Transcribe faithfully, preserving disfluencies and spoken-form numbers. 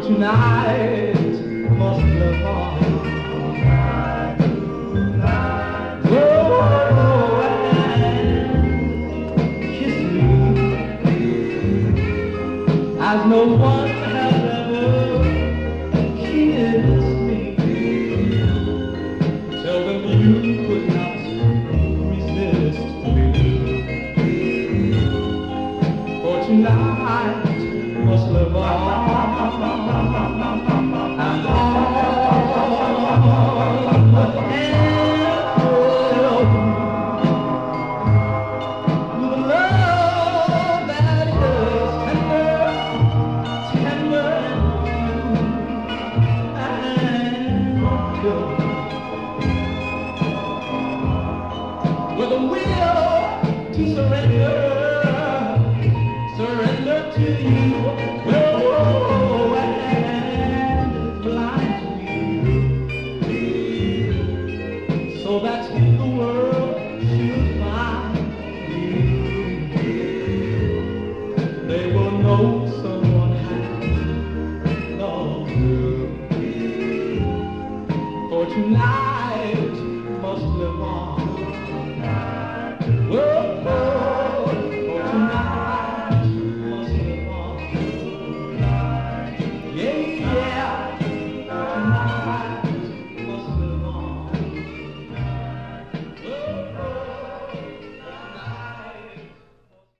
tonight must live on. Oh, and kiss me as no one has ever kissed me. Tell them you could not resist me. For tonight must live on. And all the help with love that is tender, tender and good, with a will to surrender, surrender to you.